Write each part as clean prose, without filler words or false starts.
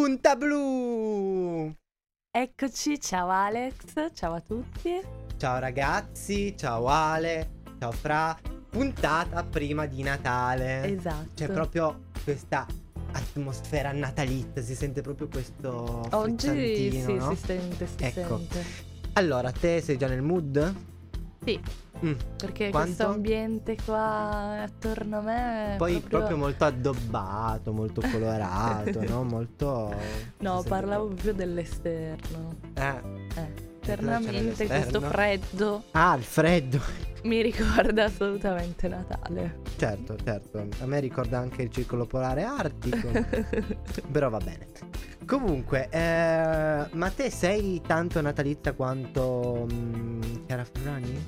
Punta Blu! Eccoci, ciao Alex, ciao a tutti. Ciao ragazzi, ciao Ale, ciao Fra. Puntata prima di Natale. Esatto. C'è proprio questa atmosfera natalizia, si sente proprio questo Oggi frizzantino, sì, no? si sente, si Ecco. sente. Allora, te sei già nel mood? Sì, perché Quanto? questo ambiente qua attorno a me è Poi proprio molto addobbato, molto colorato, no? Molto... No, si sente parlavo proprio. proprio dell'esterno. Internamente questo l'esterno? freddo Ah, il freddo! mi ricorda assolutamente Natale. Certo, a me ricorda anche il circolo polare artico. Però va bene. Comunque, ma te sei tanto natalizia quanto Chiara Ferragni?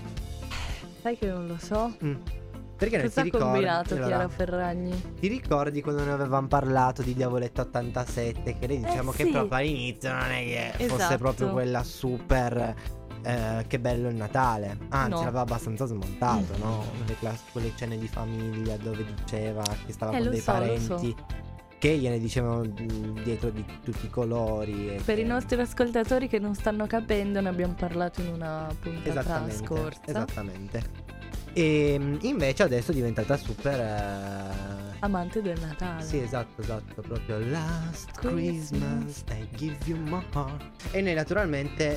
Sai che non lo so? Perché non Cosa ti ha ricordi? combinato Allora, Chiara Ferragni? ti ricordi quando ne avevamo parlato di Diavoletta 87? Che lei diciamo che sì. proprio all'inizio non è che fosse Esatto. proprio quella super che bello il Natale. Anzi, No. l'aveva abbastanza smontato, no? Quelle cene di famiglia dove diceva che stava con lo dei so, lo parenti che gliene dicevano dietro di tutti i colori. Per i nostri ascoltatori che non stanno capendo, ne abbiamo parlato in una puntata scorsa. Esattamente. E invece adesso è diventata super Amante del Natale. sì, esatto, proprio Last Christmas I give you my heart. E lei naturalmente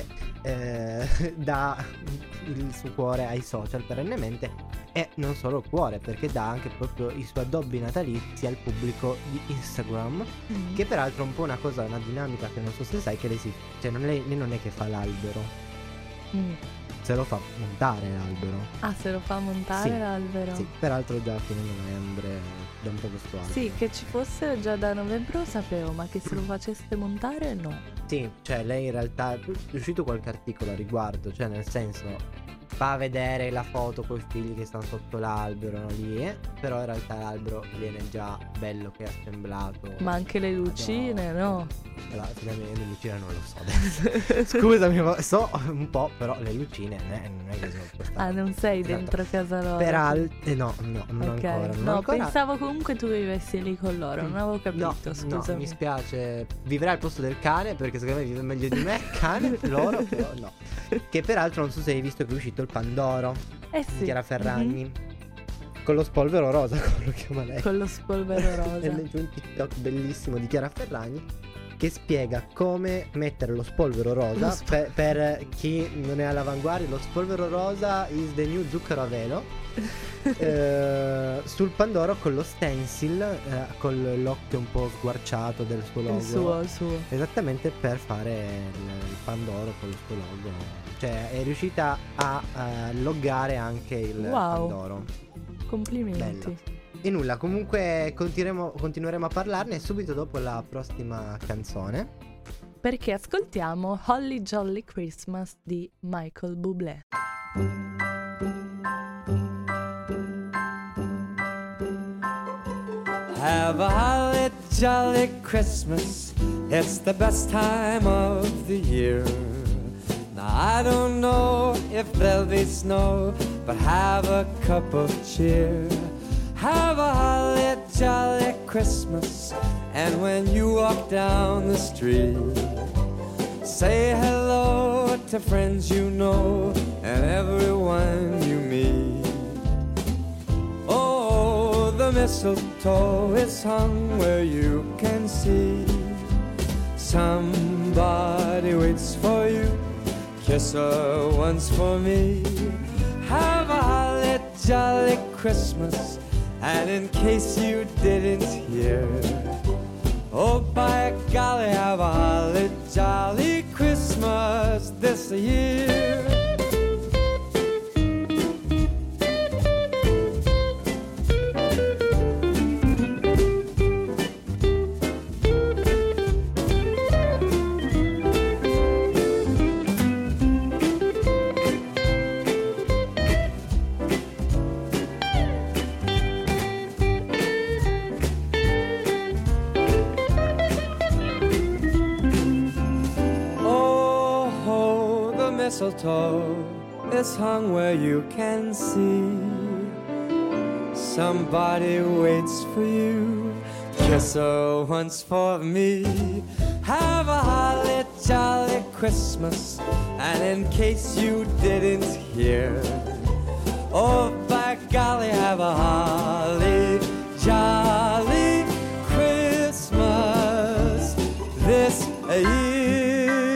dà il suo cuore ai social perennemente. E non solo il cuore, perché dà anche proprio i suoi addobbi natalizi al pubblico di Instagram. Che peraltro è un po' una dinamica che non so se sai, che lei lei non è che fa l'albero, se lo fa montare l'albero. Ah, se lo fa montare Sì, l'albero? Sì, peraltro già a fine novembre da un po' questo albero. Sì, che ci fosse già da novembre lo sapevo, ma che se lo facesse montare no. Sì, cioè lei in realtà è uscito qualche articolo a riguardo, cioè nel senso fa vedere la foto con i figli che stanno sotto l'albero, no, lì, però in realtà l'albero viene già bello che è assemblato. Ma anche le lucine, no? Allora, le lucine non lo so adesso. Scusami, ma so un po', però le lucine non è che sono questa. Ah, non sei Esatto. dentro casa loro? Peraltro, no, non Ok. ancora. Non No, ancora. pensavo comunque tu vivessi lì con loro, non avevo capito, No, scusami. mi spiace. Vivrà al posto del cane, perché secondo me vive meglio di me. Cane, loro, però no. Che peraltro non so se hai visto che è uscito il Pandoro Eh di sì. Chiara Ferragni. Con lo spolvero rosa, come lo chiama lei. Con lo spolvero rosa. E leggo un TikTok bellissimo di Chiara Ferragni che spiega come mettere lo spolvero rosa. Per chi non è all'avanguardia, lo spolvero rosa is the new zucchero a velo. Sul Pandoro con lo stencil, con l'occhio un po' sguarciato del suo logo. Il suo. Esattamente, per fare il Pandoro con il suo logo. Cioè è riuscita a loggare anche il Pandoro. Complimenti. Bello. E nulla, comunque continueremo a parlarne subito dopo la prossima canzone. Perché ascoltiamo Holly Jolly Christmas di Michael Bublé. Have a holly jolly Christmas, it's the best time of the year. Now I don't know if there'll be snow, but have a cup of cheer. Have a holly jolly Christmas, and when you walk down the street, say hello to friends you know and everyone you meet. Oh, the mistletoe is hung where you can see. Somebody waits for you, kiss her once for me. Have a holly jolly Christmas, and in case you didn't hear, oh by golly, have a holly jolly Christmas this year. Mistletoe is hung where you can see. Somebody waits for you, kiss her once for me. Have a holly jolly Christmas, and in case you didn't hear, oh by golly, have a holly jolly Christmas this year.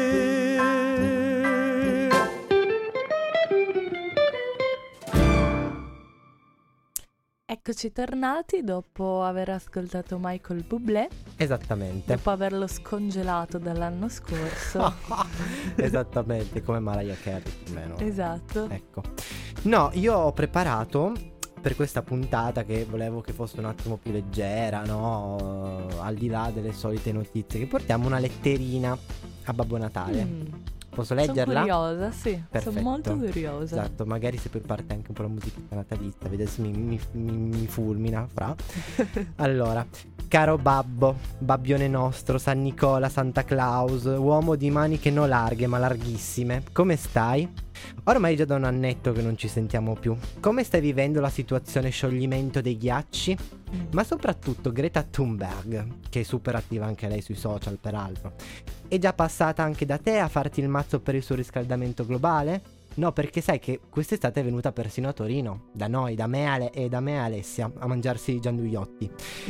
Eccoci tornati dopo aver ascoltato Michael Bublé. Esattamente. Dopo averlo scongelato dall'anno scorso. Esattamente, come Mariah Carey più o meno. Esatto. Ecco. No, io ho preparato per questa puntata, che volevo che fosse un attimo più leggera, no? Al di là delle solite notizie, che portiamo una letterina a Babbo Natale. Posso leggerla? Sono curiosa, sì. Perfetto. Sono molto curiosa. Esatto, magari se poi parte anche un po' la musichetta natalizia, vedi se mi fulmina fra. Allora, caro babbo, babbione nostro, San Nicola, Santa Claus, uomo di maniche no larghe ma larghissime, come stai? Ormai già da un annetto che non ci sentiamo più. Come stai vivendo la situazione scioglimento dei ghiacci? Ma soprattutto Greta Thunberg, che è super attiva anche lei sui social peraltro, è già passata anche da te a farti il mazzo per il surriscaldamento globale? No, perché sai che quest'estate è venuta persino a Torino, da noi, da me e Alessia, a mangiarsi i gianduiotti.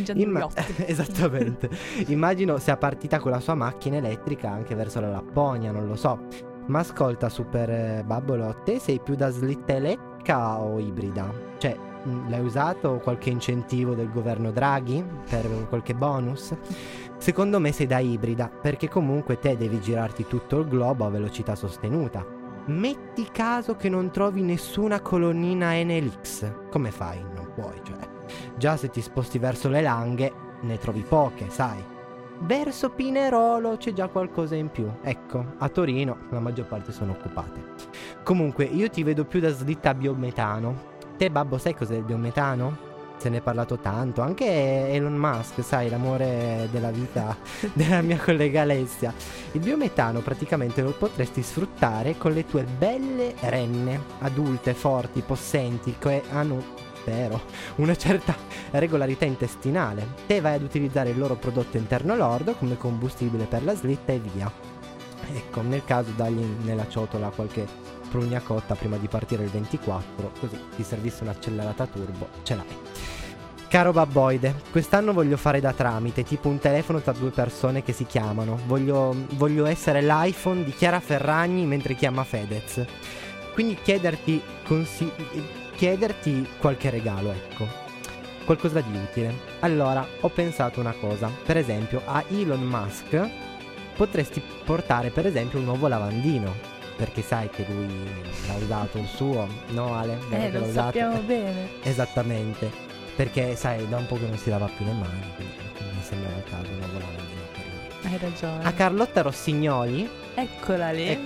Esattamente. Immagino sia partita con la sua macchina elettrica anche verso la Lapponia, non lo so. Ma ascolta, super babbolo, te sei più da slitta elettrica o ibrida? Cioè, l'hai usato qualche incentivo del governo Draghi per qualche bonus? Secondo me sei da ibrida, perché comunque te devi girarti tutto il globo a velocità sostenuta. Metti caso che non trovi nessuna colonnina NLX, come fai? Non puoi, cioè. Già se ti sposti verso le Langhe ne trovi poche, sai. Verso Pinerolo c'è già qualcosa in più. Ecco, a Torino la maggior parte sono occupate. Comunque io ti vedo più da slitta a biometano. Te babbo sai cos'è il biometano? Se ne è parlato tanto. Anche Elon Musk, sai, l'amore della vita della mia collega Alessia. Il biometano praticamente lo potresti sfruttare con le tue belle renne adulte, forti, possenti, che hanno una certa regolarità intestinale. Te vai ad utilizzare il loro prodotto interno lordo come combustibile per la slitta e via. Ecco, nel caso dagli nella ciotola qualche prugna cotta prima di partire il 24, così ti servisse un'accelerata turbo, ce l'hai. Caro babboide, quest'anno voglio fare da tramite, tipo un telefono tra due persone che si chiamano. Voglio essere l'iPhone di Chiara Ferragni mentre chiama Fedez. Quindi chiederti qualche regalo, ecco, qualcosa di utile. Allora, ho pensato una cosa. Per esempio, a Elon Musk potresti portare per esempio un nuovo lavandino, perché sai che lui l'ha usato il suo, no Ale? Lo sappiamo bene. Esattamente, perché sai, da un po' che non si lava più le mani, quindi mi sembrava il caso un nuovo lavandino per lui. Hai ragione. A Carlotta Rossignoli, eccola lì,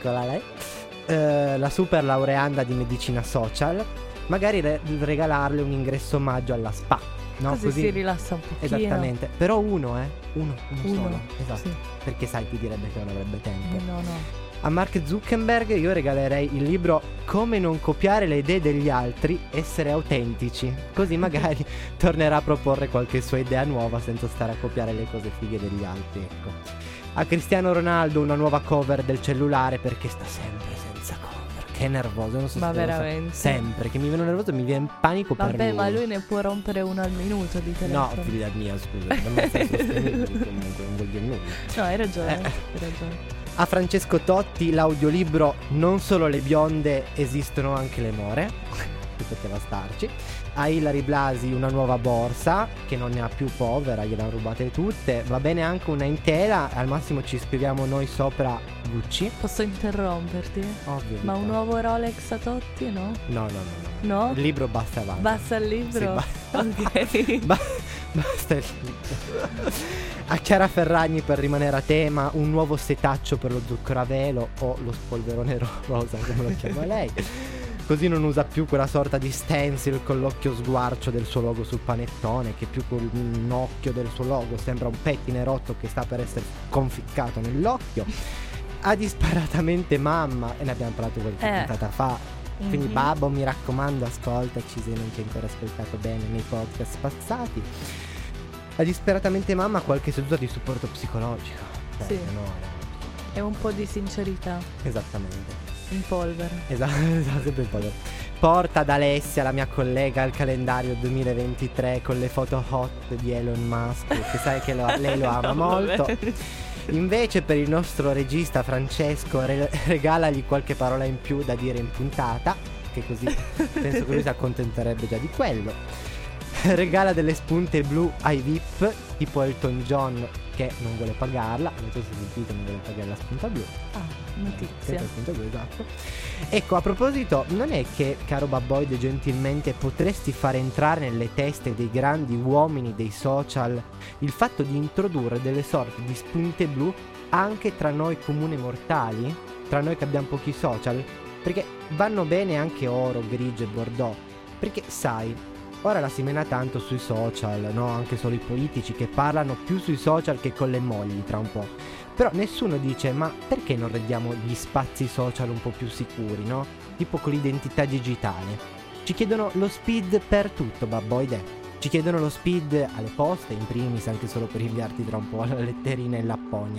la super laureanda di medicina social, magari regalarle un ingresso omaggio alla spa, no? Così si rilassa un pochino. Esattamente. Però uno solo. Esatto, sì. Perché sai, ti direbbe che non avrebbe tempo. No. A Mark Zuckerberg io regalerei il libro Come non copiare le idee degli altri, essere autentici. Così magari tornerà a proporre qualche sua idea nuova senza stare a copiare le cose fighe degli altri, ecco. A Cristiano Ronaldo una nuova cover del cellulare, perché sta sempre senza cover. Che nervoso, non so ma se veramente. Sempre che mi viene nervoso, mi viene panico. Vabbè, per lui. ma lui ne può rompere uno al minuto di telefono. No, figlia mia, scusa, non essere sostenibili, comunque non voglio nulla. No, hai ragione. A Francesco Totti l'audiolibro Non solo le bionde, esistono anche le more, che poteva starci. A Ilary Blasi una nuova borsa, che non ne ha più, povera, gliel'hanno rubate tutte. Va bene anche una intera, al massimo ci scriviamo noi sopra Gucci. Posso interromperti? Ovvio. Ma un nuovo Rolex a Totti, no? No? Il libro basta avanti. Basta il libro? Sì, ok. Basta il libro. A Chiara Ferragni, per rimanere a tema, un nuovo setaccio per lo zucchero a velo, o lo spolverone rosa come lo chiama lei. Così non usa più quella sorta di stencil con l'occhio sguarcio del suo logo sul panettone, che più con un occhio del suo logo sembra un pettine rotto che sta per essere conficcato nell'occhio. A disparatamente mamma, e ne abbiamo parlato qualche puntata fa. Quindi babbo, mi raccomando, ascoltaci se non ci hai ancora ascoltato bene nei podcast passati. La disperatamente mamma, qualche seduta di supporto psicologico. Sì. No. E un po' di sincerità. Esattamente. In polvere. Esatto, sempre in polvere. Porta ad Alessia, la mia collega, il calendario 2023 con le foto hot di Elon Musk, che sai che lei lo ama molto. Invece per il nostro regista Francesco regalagli qualche parola in più da dire in puntata, che così penso che lui si accontenterebbe già di quello. Regala delle spunte blu ai VIP, tipo Elton John, che non vuole pagarla. Non so se sentite, non vuole pagare la spunta blu. Notizia. La spunta blu, esatto. Ecco, a proposito, non è che, caro Babboide, gentilmente potresti far entrare nelle teste dei grandi uomini dei social il fatto di introdurre delle sorte di spunte blu anche tra noi comuni mortali, tra noi che abbiamo pochi social? Perché vanno bene anche oro, grigio e bordeaux. Perché sai, ora la si mena tanto sui social, no? Anche solo i politici che parlano più sui social che con le mogli tra un po'. Però nessuno dice, ma perché non rendiamo gli spazi social un po' più sicuri, no? Tipo con l'identità digitale. Ci chiedono lo speed per tutto, Babboide. Ci chiedono lo speed alle poste, in primis, anche solo per inviarti tra un po' la letterina in Lapponia.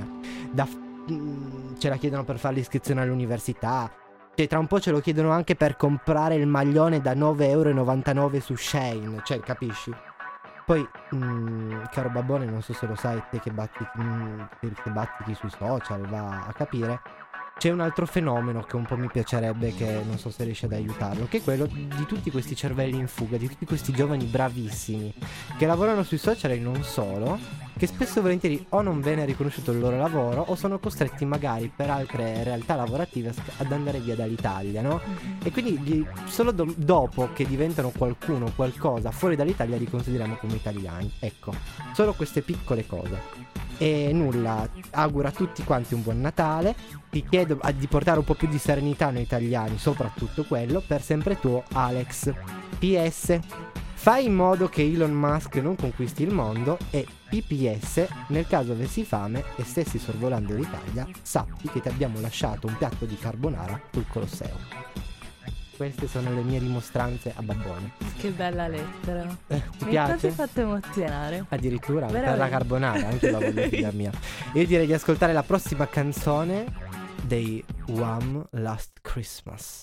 Ce la chiedono per fare l'iscrizione all'università. Cioè, tra un po' ce lo chiedono anche per comprare il maglione da 9,99 € su Shein. Cioè, capisci? Poi, caro Babbone, non so se lo sai, te che bazzichi sui social, va a capire. C'è un altro fenomeno che un po' mi piacerebbe, che non so se riesce ad aiutarlo, che è quello di tutti questi cervelli in fuga, di tutti questi giovani bravissimi che lavorano sui social e non solo, che spesso e volentieri o non viene riconosciuto il loro lavoro o sono costretti magari per altre realtà lavorative ad andare via dall'Italia, no? E quindi solo dopo che diventano qualcuno, qualcosa fuori dall'Italia li consideriamo come italiani. Ecco, solo queste piccole cose. E nulla, auguro a tutti quanti un buon Natale. Ti chiedo di portare un po' più di serenità noi italiani, soprattutto quello. Per sempre tuo Alex. PS, fai in modo che Elon Musk non conquisti il mondo. E PPS, nel caso avessi fame e stessi sorvolando l'Italia, sappi che ti abbiamo lasciato un piatto di carbonara sul Colosseo. Queste sono le mie dimostranze a Babbone. Che bella lettera. Ti piace? Mi ha fatto emozionare. Addirittura veramente. Per la carbonara, anche la voglio figlia mia. Io direi di ascoltare la prossima canzone dei Wham! Last Christmas.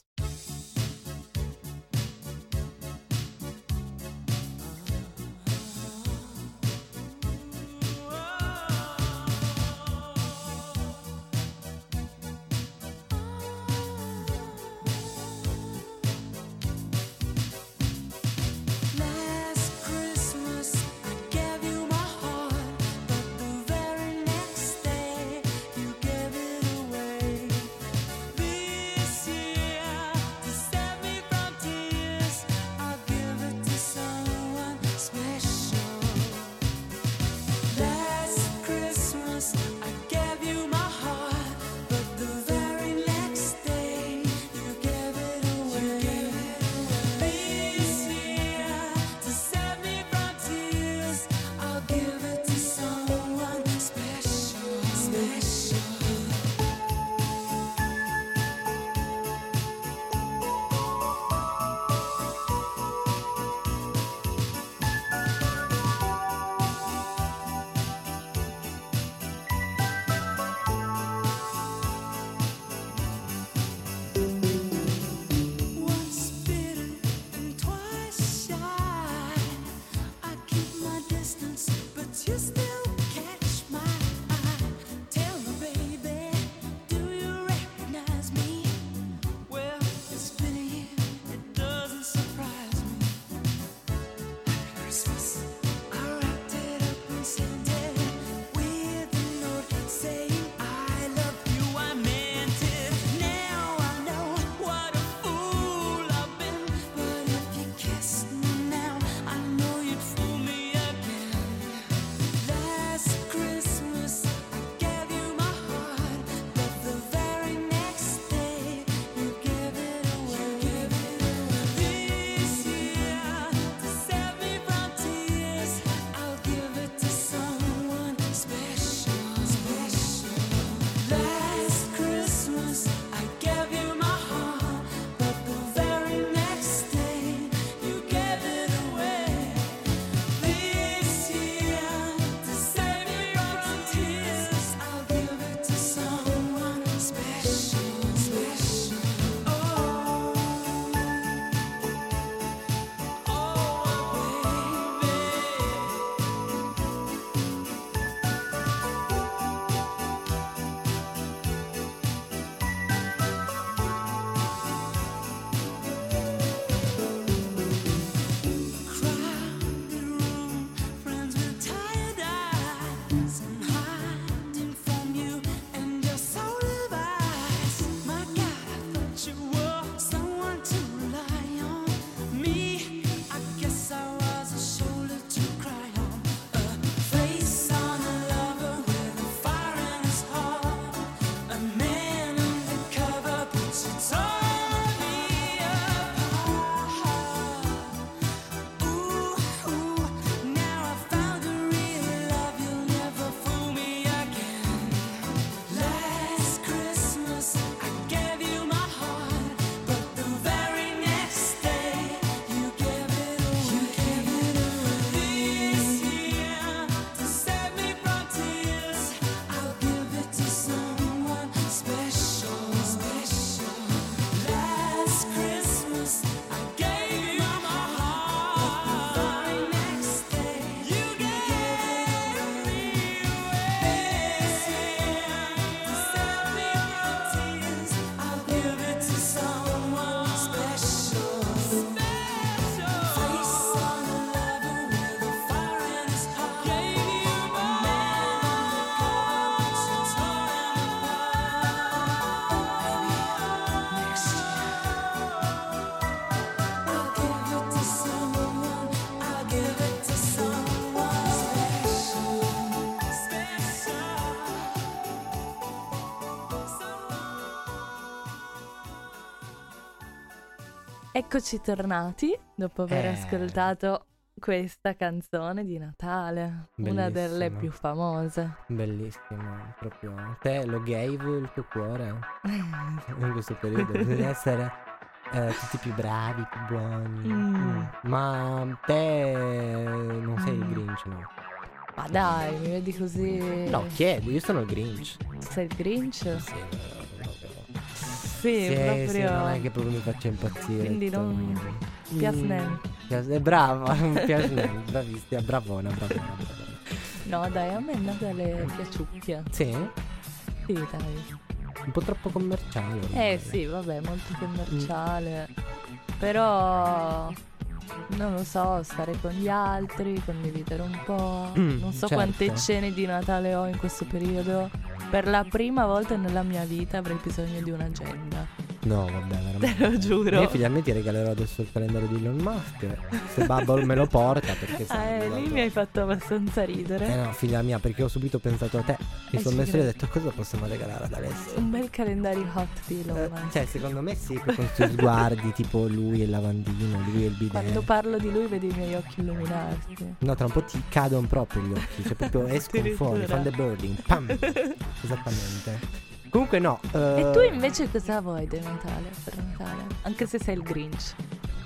This year Eccoci tornati dopo aver ascoltato questa canzone di Natale, una delle più famose. Bellissima, proprio. Te lo gave il tuo cuore in questo periodo. Devi essere tutti più bravi, più buoni. Ma te non sei il Grinch, no? Ma dai, mi vedi così? No, chiedo, io sono il Grinch. Sei il Grinch? Sì, proprio. Sì, non è che proprio mi faccia impazzire. Quindi non piace. È brava, piace, bravissima, bravona. No, dai, a me Natale piaciucchia. Sì? Sì, dai. Un po' troppo commerciale. Sì, vabbè, molto commerciale. Però non lo so, stare con gli altri, condividere un po'. Non so quante cene di Natale ho in questo periodo. Per la prima volta nella mia vita avrei bisogno di un'agenda. No, vabbè, veramente. Te lo giuro. Io figlia a me ti regalerò adesso il calendario di Elon Musk. Se Bubble me lo porta, perché lì mi hai fatto abbastanza ridere. No, figlia mia, perché ho subito pensato a te. Mi sono messo e ho detto cosa possiamo regalare ad Alessio. Un bel calendario hot di Elon Musk. Cioè, secondo me sì, con questi sguardi tipo lui e il lavandino, lui e il bidet. Quando parlo di lui vedi i miei occhi illuminarsi. No, tra un po' ti cadono proprio gli occhi. Cioè proprio escono fuori, fanno the birding. Pam. Esattamente. Comunque no. E tu invece cosa vuoi per Natale? Anche se sei il Grinch.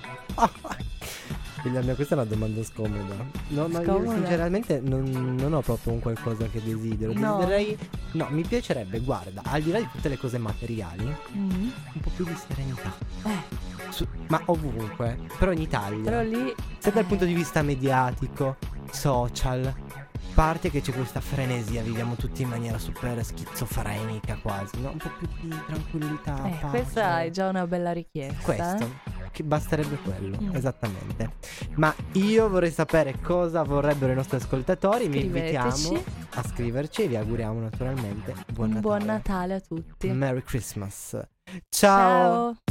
Figlia mia, questa è una domanda scomoda. No, io sinceramente non ho proprio un qualcosa che desidero. Desidererei. No, mi piacerebbe, guarda, al di là di tutte le cose materiali, un po' più di serenità. Ma ovunque. Però in Italia. Però lì. Se dal punto di vista mediatico, social, parte che c'è questa frenesia, viviamo tutti in maniera super schizofrenica quasi, no? Un po' più di tranquillità, pace. Questa è già una bella richiesta. Questo, che basterebbe quello, esattamente. Ma io vorrei sapere cosa vorrebbero i nostri ascoltatori. Vi invitiamo a scriverci e vi auguriamo naturalmente buon Natale. Buon Natale a tutti. Merry Christmas. Ciao.